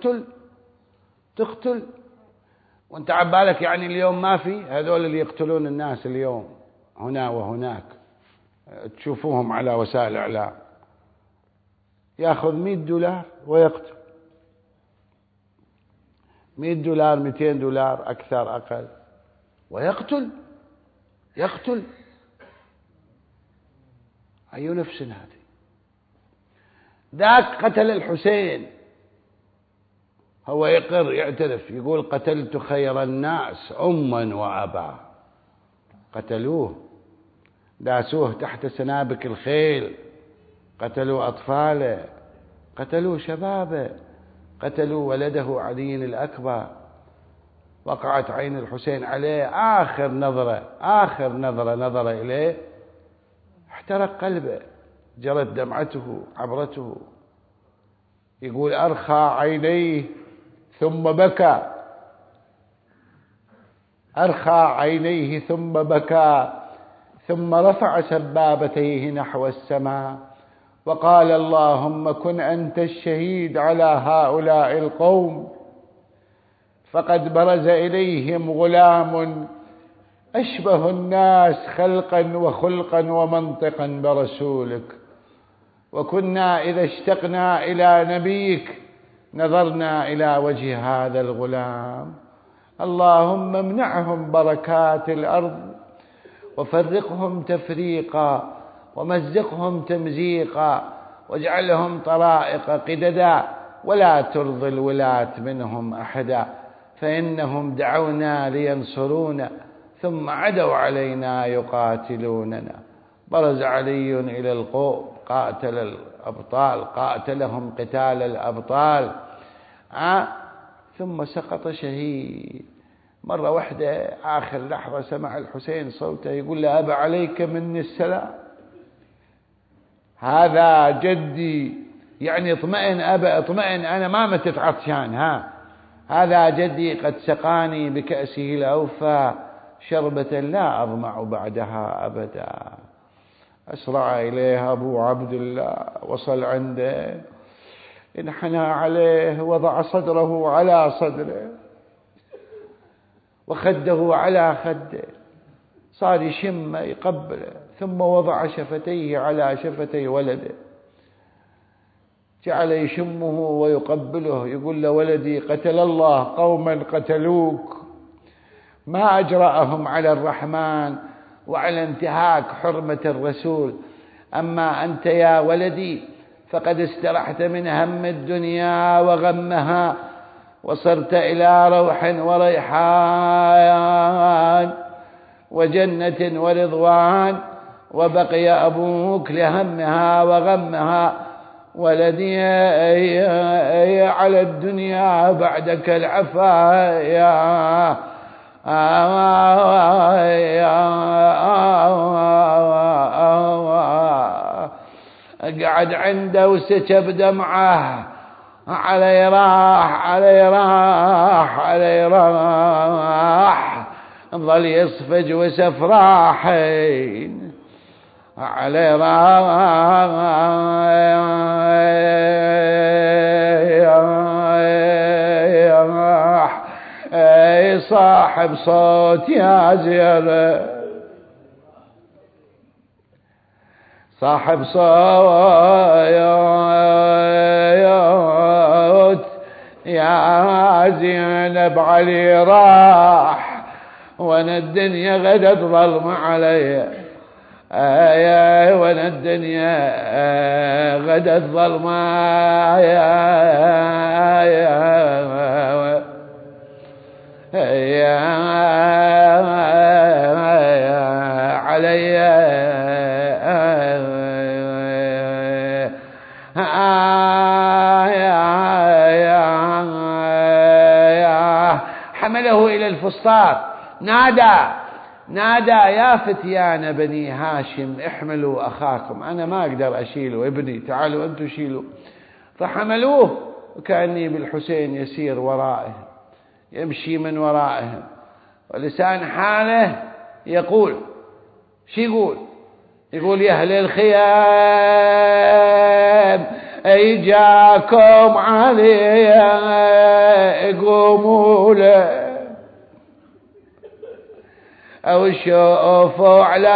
تقتل وانت عبالك يعني اليوم ما في هذول اللي يقتلون الناس اليوم هنا وهناك، تشوفوهم على وسائل الإعلام، يأخذ $100 ويقتل. $100 $200 أكثر أقل، ويقتل. أي نفس هذه؟ ذاك قتل الحسين، هو يقر يعترف يقول قتلت خير الناس أما وأبا. قتلوه، داسوه تحت سنابك الخيل، قتلوا أطفاله، قتلوا شبابه، قتلوا ولده علي الأكبر. وقعت عين الحسين عليه، آخر نظرة نظر إليه احترق قلبه، جرت دمعته عبرته. يقول أرخى عينيه ثم بكى، أرخى عينيه ثم بكى، ثم رفع سبابتيه نحو السماء وقال اللهم كن أنت الشهيد على هؤلاء القوم، فقد برز إليهم غلام أشبه الناس خلقا وخلقا ومنطقا برسولك، وكنا إذا اشتقنا إلى نبيك نظرنا إلى وجه هذا الغلام. اللهم امنعهم بركات الأرض، وفرقهم تفريقا، ومزقهم تمزيقا، واجعلهم طرائق قددا، ولا ترضي الولاة منهم أحدا، فإنهم دعونا لينصرونا ثم عدوا علينا يقاتلوننا. برز علي إلى القوم، قاتل الأبطال، قاتلهم قتال الأبطال، ثم سقط شهيد. مرة واحدة آخر لحظة سمع الحسين صوته يقول له أبا عليك مني السلام، هذا جدي، يعني اطمئن أبا اطمئن، أنا ما متت عطشان، هذا جدي قد سقاني بكأسه الأوفى شربة لا أظمع بعدها أبدا. أسرع إليه أبو عبد الله، وصل عنده، انحنى عليه، وضع صدره على صدره وخده على خده، صار يشمه يقبله، ثم وضع شفتيه على شفتي ولده، جعل يشمه ويقبله، يقول له ولدي قتل الله قوما قتلوك ما أجرأهم على الرحمن وعلى انتهاك حرمة الرسول، أما أنت يا ولدي فقد استرحت من هم الدنيا وغمها، وصرت إلى روح وريحان وجنة ورضوان، وبقي أبوك لهمها وغمها. ولدي على الدنيا بعدك العفايا، قعد عنده وسكب دمعه، علي راح ظل يصفج وسفراحين، علي راح صاحب صوت يا زينب، صاحب صوت يا زينب، علي راح وانا الدنيا غدت ظلم علي، وانا الدنيا غدت ظلم علي أرسله إلى الفسطاط نادى يا فتيان بني هاشم احملوا أخاكم، أنا ما أقدر أشيله ابني، تعالوا أنتم شيلوا. فحملوه وكأني بالحسين يسير ورائهم، يمشي من ورائهم، ولسان حاله يقول شو يقول يا أهل الخيام أيجاكم علي قوموا له أو شوفوا على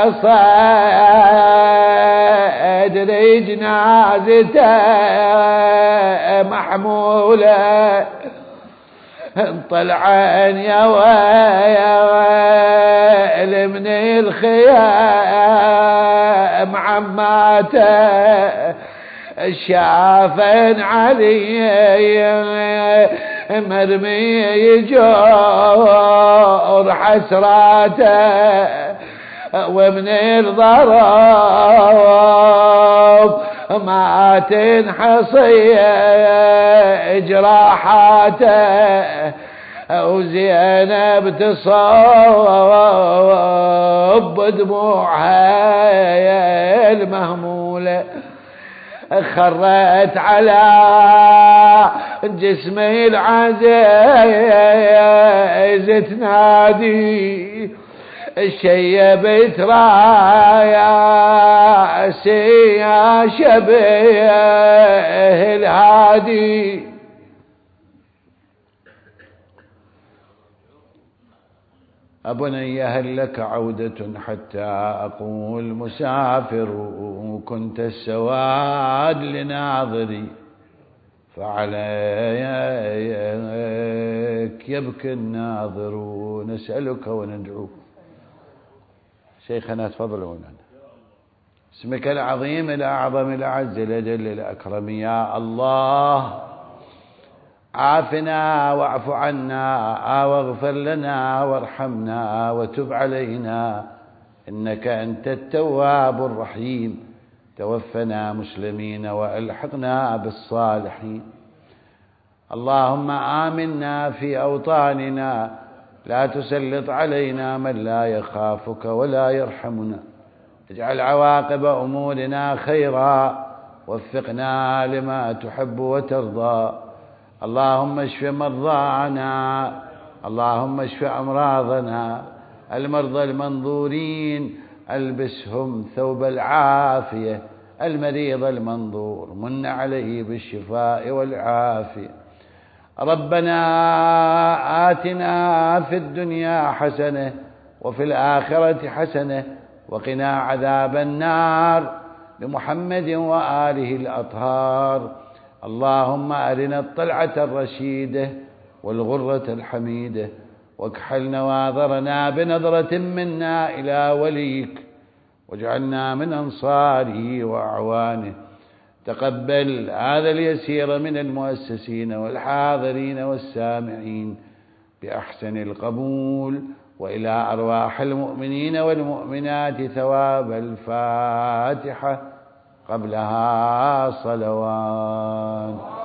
صدر جنازته محمولة طلعن يا ويل من الخيام عماته شافن علي مرمي يجور حسراته ومن الضرب ما تنحصي جراحاته وزينب تصب دموعها المهمولة خرت على جسمي العزيز تنادي شيبت راياسي يا شبيه الهادي أبني هل لك عودة حتى أقول مسافر كنت السواد لناظري فعليك يبكي الناظر نسألك وندعوك. شيخنا تفضلوا. اسمك العظيم الأعظم الأعز الأجل الأكرم يا الله عافنا واعف عنا واغفر لنا وارحمنا وتب علينا إنك أنت التواب الرحيم. توفنا مسلمين وألحقنا بالصالحين. اللهم آمنا في أوطاننا لا تسلط علينا من لا يخافك ولا يرحمنا. اجعل عواقب أمورنا خيرا وفقنا لما تحب وترضى. اللهم اشف مرضانا، اللهم اشف أمراضنا، المرضى المنظورين ألبسهم ثوب العافية، المريض المنظور من عليه بالشفاء والعافية. ربنا آتنا في الدنيا حسنة وفي الآخرة حسنة وقنا عذاب النار بمحمد وآله الأطهار. اللهم أرنا الطلعة الرشيدة والغرة الحميدة واكحل نواظرنا بنظرة منا إلى وليك واجعلنا من أنصاره وأعوانه. تقبل هذا اليسير من المؤسسين والحاضرين والسامعين بأحسن القبول، وإلى أرواح المؤمنين والمؤمنات ثواب الفاتحة قبلها صلوات.